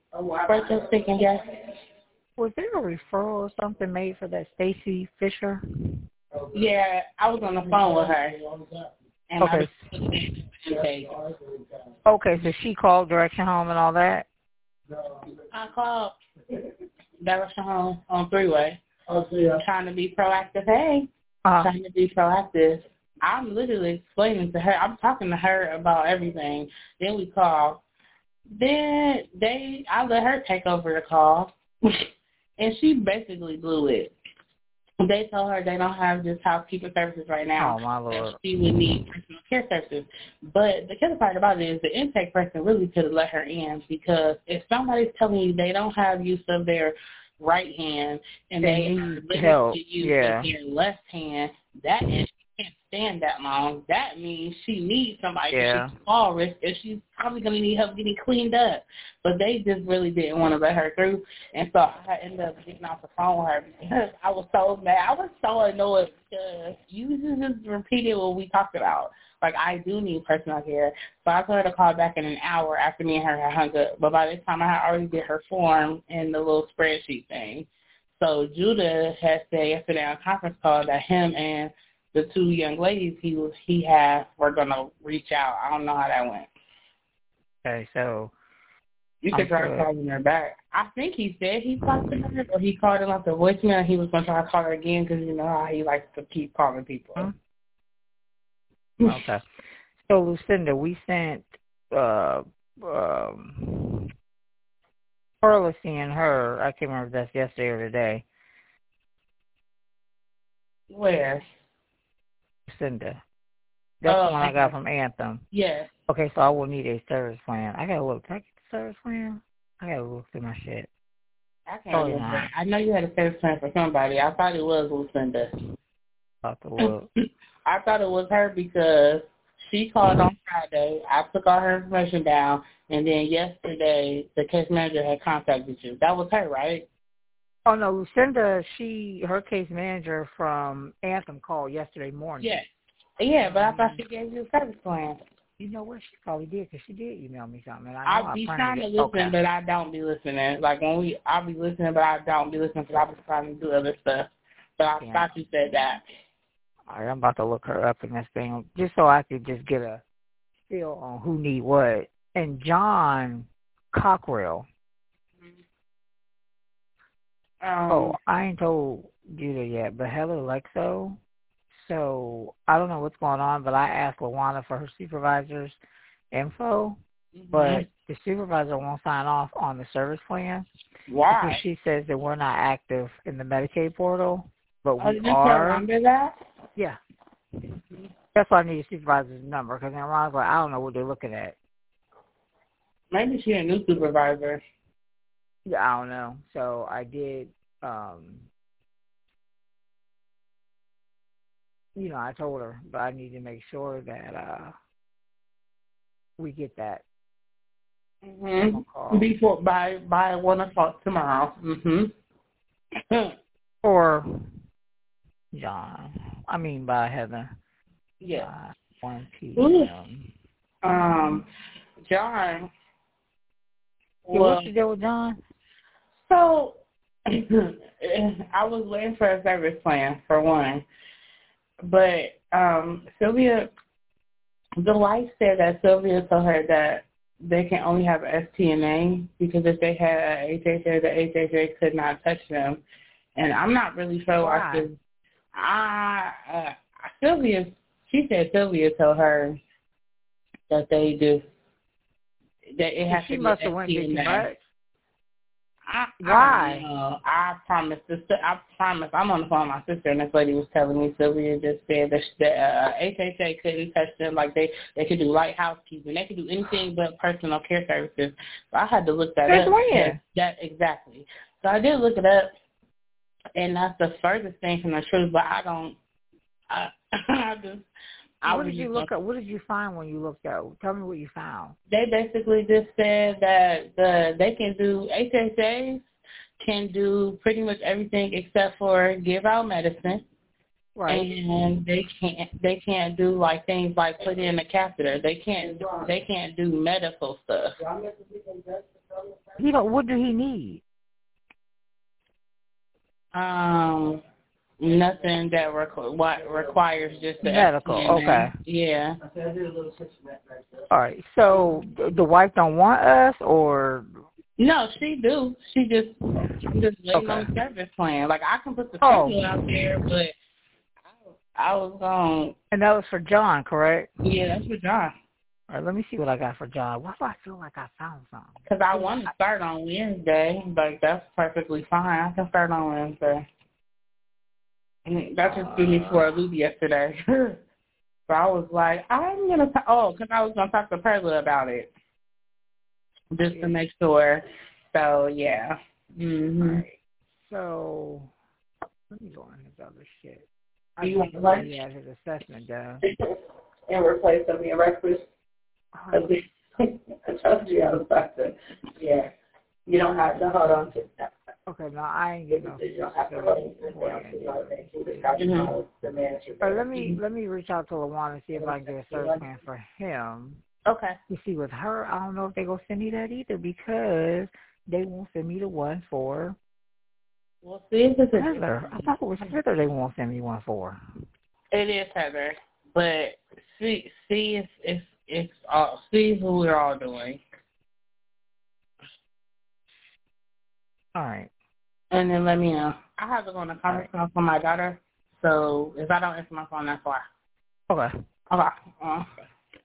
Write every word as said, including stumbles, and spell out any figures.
Rachel speaking, yes. Was there a referral or something made for that Stacy Fisher? Yeah, I was on the phone with her. And Okay. I was Okay, so she called Direction Home and all that? I called Direction Home on three-way. I'm trying to be proactive. Hey, uh-huh. trying to be proactive. I'm literally explaining to her. I'm talking to her about everything. Then we call. Then they, I let her take over the call, and she basically blew it. They told her they don't have just housekeeping services right now. Oh, my Lord. She would need personal care services. But the killer part about it is the intake person really could have let her in, because if somebody's telling you they don't have use of their right hand and they, they are limited help. to use yeah. of their left hand, that is, she can't stand that long. That means she needs somebody. Yeah. She's all risk, and she's probably going to need help getting cleaned up. But they just really didn't want to let her through. And so I ended up getting off the phone with her because I was so mad. I was so annoyed because you just repeated what we talked about. Like, I do need personal care. So I told her to call back in an hour after me and her had hung up. But by this time, I had already did her form and the little spreadsheet thing. So Judah had said yesterday on a conference call that him and the two young ladies he was he had were going to reach out. I don't know how that went. Okay, so you could try calling her back. I think he said he talked to her, or he called her off the voicemail. He was going to try to call her again because you know how he likes to keep calling people. Hmm? Okay. So, Lucinda, we sent uh, um, Perla seeing her. I can't remember if that's yesterday or today. Where? Lucinda. That's oh, the one I got okay. from Anthem. Yeah. Okay, so I will need a service plan. I gotta look. Can I get the service plan? I gotta look through my shit. I can't look. I know you had a service plan for somebody. I thought it was Lucinda. I thought it was. I thought it was her because she called on Friday. I took all her information down, and then yesterday the case manager had contacted you. That was her, right? Oh no, Lucinda. She her case manager from Anthem called yesterday morning. Yeah. Yeah, but I thought she gave you a service plan. You know what? She probably did, because she did email me something. And I know I'll be I trying to it. listen, okay. but I don't be listening. Like, when we, I'll be listening, but I don't be listening because I was trying to do other stuff. But I yeah. thought you said that. All right, I'm about to look her up in this thing, just so I could just get a feel on who need what. And John Cockrell. Um, oh, I ain't told Judah yet, but hello, Lexo. So I don't know what's going on, but I asked LaWanda for her supervisor's info, mm-hmm. but the supervisor won't sign off on the service plan. Why? Because she says that we're not active in the Medicaid portal, but oh, we you are. Remember that? Yeah. Mm-hmm. That's why I need a supervisor's number, because then Ron's like, I don't know what they're looking at. Maybe she's a new supervisor. Yeah, I don't know. So I did, um, you know, I told her, but I need to make sure that uh, we get that. Mm-hmm. Before by by one o'clock tomorrow. Mm-hmm. Or John. I mean by Heather. Yeah. By one p.m. Um, John. Yeah, well, what's the deal with John? So I was waiting for a service plan for one, but um, Sylvia, the wife said that Sylvia told her that they can only have S T N A because if they had a H H A, the H H A could not touch them. And I'm not really sure why. Why? I, uh, Sylvia, she said Sylvia told her that they just, that it has she to be must have went too much. I, Why? I, uh, I promise. I promise. I'm on the phone with my sister, and this lady was telling me Sylvia just said that the uh, H H A couldn't touch them. Like they, they could do light housekeeping. They could do anything but personal care services. So I had to look that That's up. When? That exactly. So I did look it up, and that's the furthest thing from the truth. But I don't. I, I just. I what did you look at? What did you find when you looked at? Tell me what you found. They basically just said that the they can do H H As can do pretty much everything except for give out medicine, right? And they can't they can't do like things like put in a catheter. They can't they can't do medical stuff. He don't. What do he need? Um, nothing that requ- what requires just the Medical. F D N A. Okay. Yeah. All right. So th- the wife don't want us, or No, she do. She just I'm just waiting okay. on the service plan. Like I can put the Oh. schedule out there, but I was going. And that was for John, correct? Yeah, that's for John. All right. Let me see what I got for John. Why do I feel like I found something? Because I want to start on Wednesday. Like that's perfectly fine. I can start on Wednesday. That just threw me for a loop yesterday. So I was like, I'm going to, t- oh, because I was going to talk to Perla about it. Just to make sure. So, yeah. Mm-hmm. All right. So, let me go on his other shit. I Do you want think lunch? he has his assessment done. And replace some of your breakfast? Oh. I told you I was about to, yeah. You don't have to hold on to that. Okay, no, I ain't getting no. You don't have to hold on to that. But let me let me reach out to LaWanda and see if I can get a search plan for him. Okay. You see, with her, I don't know if they gonna send me that either because they won't send me the one for We'll see if it's Heather. I thought it was Heather they won't send me one for. It is Heather, but see, see if if it's all see who we're all doing. All right. And then let me know. I have to go on a conference call for my daughter, so if I don't answer my phone, that's why. Okay. Okay. Uh,